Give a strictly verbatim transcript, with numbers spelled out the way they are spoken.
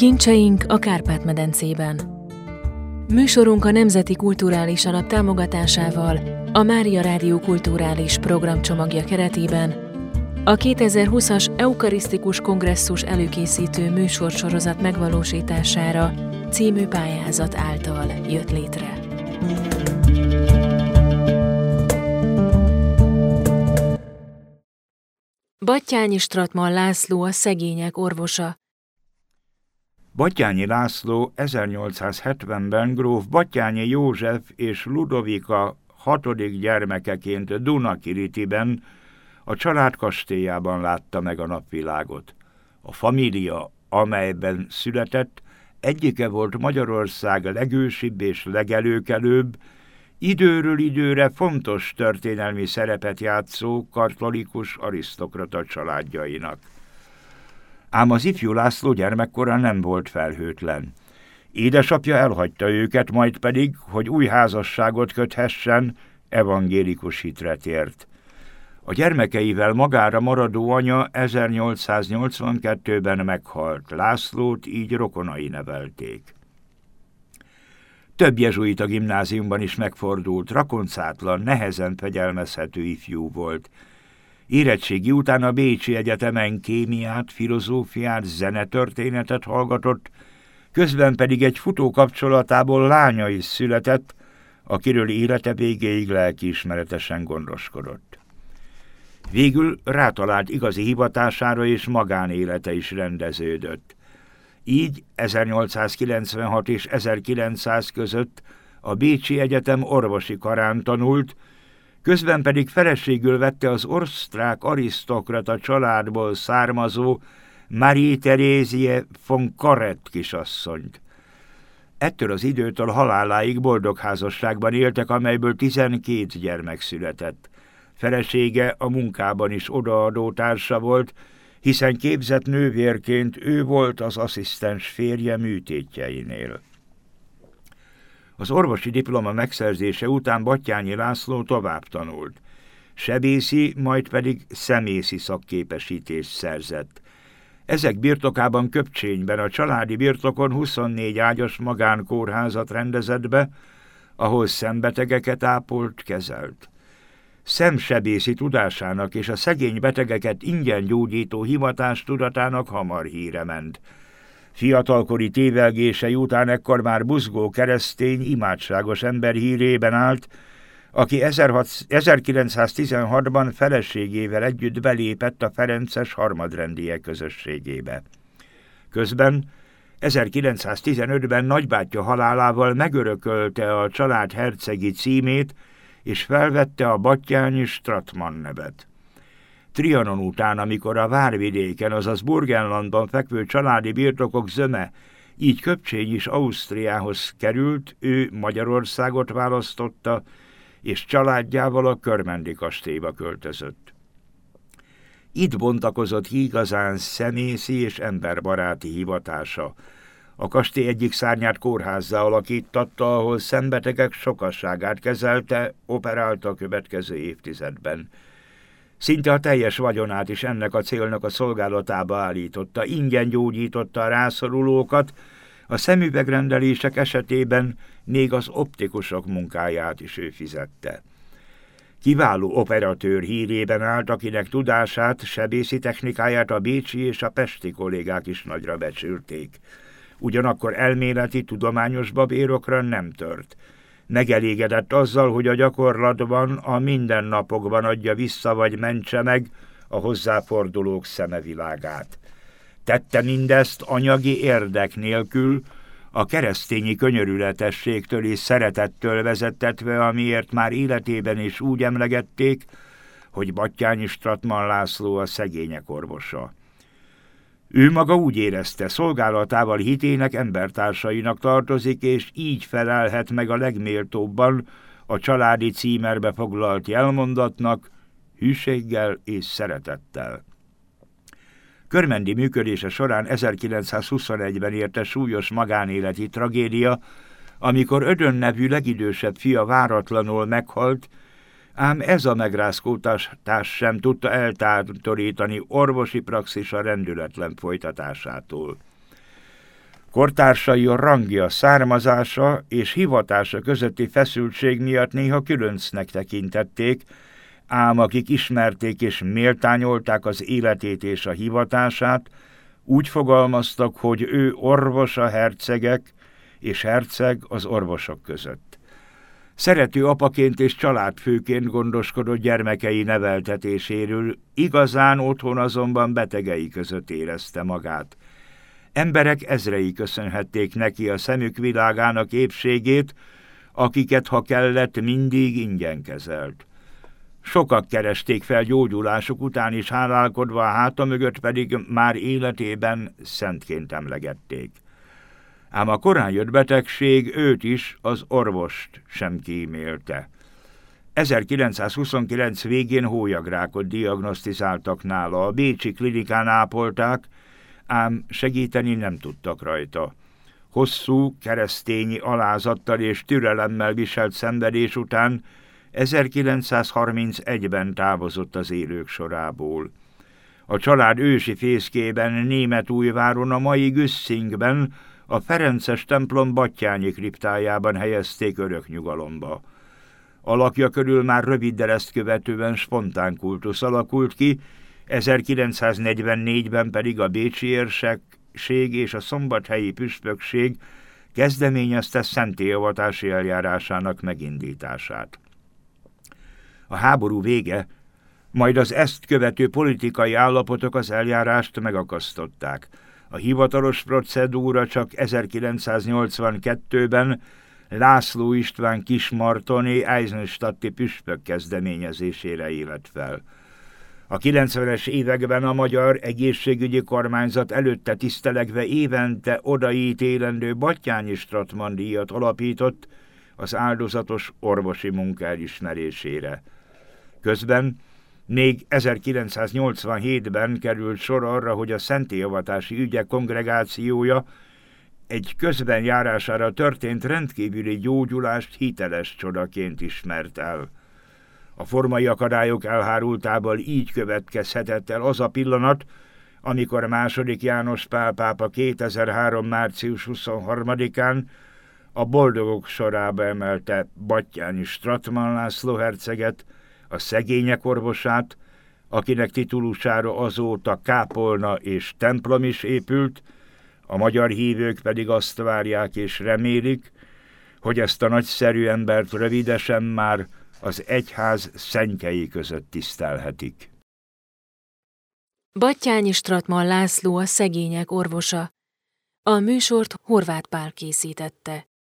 Kincseink a Kárpát-medencében. Műsorunk a Nemzeti Kulturális Alap támogatásával a Mária Rádió kulturális programcsomagja keretében a kétezer-húszas Eukarisztikus Kongresszus előkészítő műsorsorozat megvalósítására című pályázat által jött létre. Batthyány Stratman László a szegények orvosa. Batthyány László ezernyolcszázhetvenben gróf Batthyány József és Ludovika hatodik gyermekeként Dunakiritiben, a család kastélyában látta meg a napvilágot. A família, amelyben született, egyike volt Magyarország legősibb és legelőkelőbb, időről időre fontos történelmi szerepet játszó katolikus arisztokrata családjainak. Ám az ifjú László gyermekkora nem volt felhőtlen. Édesapja elhagyta őket, majd pedig, hogy új házasságot köthessen, evangélikus hitre tért. A gyermekeivel magára maradó anya ezernyolcszáznyolcvankettőben meghalt, Lászlót így rokonai nevelték. Több jezsuita gimnáziumban is megfordult, rakoncátlan, nehezen fegyelmezhető ifjú volt. Érettségi után a Bécsi Egyetemen kémiát, filozófiát, zenetörténetet hallgatott, közben pedig egy futó kapcsolatából lánya is született, akiről élete végéig lelkiismeretesen gondoskodott. Végül rátalált igazi hivatására, és magánélete is rendeződött. Így ezernyolcszázkilencvenhat és ezerkilencszáz között a Bécsi Egyetem orvosi karán tanult, közben pedig feleségül vette az osztrák arisztokrata családból származó Marie Therésie von Karett kisasszonyt. Ettől az időtől haláláig boldog házasságban éltek, amelyből tizenkét gyermek született. Felesége a munkában is odaadó társa volt, hiszen képzett nővérként ő volt az asszisztens férje műtétjeinél. Az orvosi diploma megszerzése után Batthyány László tovább tanult. Sebészi, majd pedig szemészi szakképesítést szerzett. Ezek birtokában Köpcsényben, a családi birtokon huszonnégy ágyas magánkórházat rendezett be, ahol szembetegeket ápolt, kezelt. Szemsebészi tudásának és a szegény betegeket ingyen gyógyító hivatás tudatának hamar híre ment. Fiatalkori tévelgései után ekkor már buzgó keresztény, imádságos ember hírében állt, aki ezerkilencszáztizenhatban feleségével együtt belépett a ferences harmadrendiek közösségébe. Közben ezerkilencszáztizenötben nagybátyja halálával megörökölte a család hercegi címét, és felvette a Batthyány Stratman nevet. Trianon után, amikor a Várvidéken, azaz Burgenlandban fekvő családi birtokok zöme, így Köpcsény is Ausztriához került, ő Magyarországot választotta, és családjával a Körmendi kastélyba költözött. Itt bontakozott ki igazán szemészi és emberbaráti hivatása. A kastély egyik szárnyát kórházzá alakítatta, ahol szembetegek sokasságát kezelte, operálta a következő évtizedben. Szinte a teljes vagyonát is ennek a célnak a szolgálatába állította, ingyen gyógyította a rászorulókat, a szemüvegrendelések esetében még az optikusok munkáját is ő fizette. Kiváló operatőr hírében állt, akinek tudását, sebészi technikáját a bécsi és a pesti kollégák is nagyra becsülték. Ugyanakkor elméleti, tudományos babérokra nem tört. Megelégedett azzal, hogy a gyakorlatban, a mindennapokban adja vissza vagy mentse meg a hozzáfordulók szemevilágát. Tette mindezt anyagi érdek nélkül, a keresztényi könyörületességtől és szeretettől vezettetve, amiért már életében is úgy emlegették, hogy Batthyány Stratman László a szegények orvosa. Ő maga úgy érezte, szolgálatával hitének embertársainak tartozik, és így felelhet meg a legméltóbban a családi címerbe foglalt jelmondatnak, hűséggel és szeretettel. Körmendi működése során ezerkilencszázhuszonegyben érte súlyos magánéleti tragédia, amikor Ödön nevű legidősebb fia váratlanul meghalt, ám ez a megrázkódás sem tudta eltántorítani orvosi praxisa rendületlen folytatásától. Kortársai a rangja, származása és hivatása közötti feszültség miatt néha különcnek tekintették, ám akik ismerték és méltányolták az életét és a hivatását, úgy fogalmaztak, hogy ő orvos a hercegek, és herceg az orvosok között. Szerető apaként és családfőként gondoskodott gyermekei neveltetéséről, igazán otthon azonban betegei között érezte magát. Emberek ezrei köszönhették neki a szemük világának épségét, akiket, ha kellett, mindig ingyen kezelt. Sokak keresték fel gyógyulásuk után is, hálálkodva, a háta mögött pedig már életében szentként emlegették. Ám a korán jött betegség őt is, az orvost sem kímélte. ezerkilencszázhuszonkilenc végén hólyagrákot diagnosztizáltak nála, a bécsi klinikán ápolták, ám segíteni nem tudtak rajta. Hosszú, keresztényi alázattal és türelemmel viselt szenvedés után ezerkilencszázharmincegyben távozott az élők sorából. A család ősi fészkében, Németújváron, a mai Güsszingben, a ferences templom Battyányi kriptájában helyezték örök nyugalomba. Alakja körül már röviddel ezt követően spontán kultusz alakult ki, ezerkilencszáznegyvennégyben pedig a bécsi érsekség és a szombathelyi püspökség kezdeményezte szentélyavatási eljárásának megindítását. A háború vége, majd az ezt követő politikai állapotok az eljárást megakasztották. A hivatalos procedúra csak ezerkilencszáznyolcvankettőben László István kismartoni Eisenstadti püspök kezdeményezésére élet fel. A kilencvenes években a magyar egészségügyi kormányzat előtte tisztelegve évente odaítélendő Battyányi Stratmann díjat alapított az áldozatos orvosi munka elismerésére. Közben még ezerkilencszáznyolcvanhétben került sor arra, hogy a szentélyavatási ügyek kongregációja egy közben járására történt rendkívüli gyógyulást hiteles csodaként ismert el. A formai akadályok elhárultával így következhetett el az a pillanat, amikor második János Pál pápa kétezer-három. március huszonharmadikán a boldogok sorába emelte Battyányi Stratmann László herceget, a szegények orvosát, akinek titulusára azóta kápolna és templom is épült, a magyar hívők pedig azt várják és remélik, hogy ezt a nagyszerű embert rövidesen már az egyház szentjei között tisztelhetik. Battyányi Stratmann László a szegények orvosa. A műsort Horváth Pál készítette.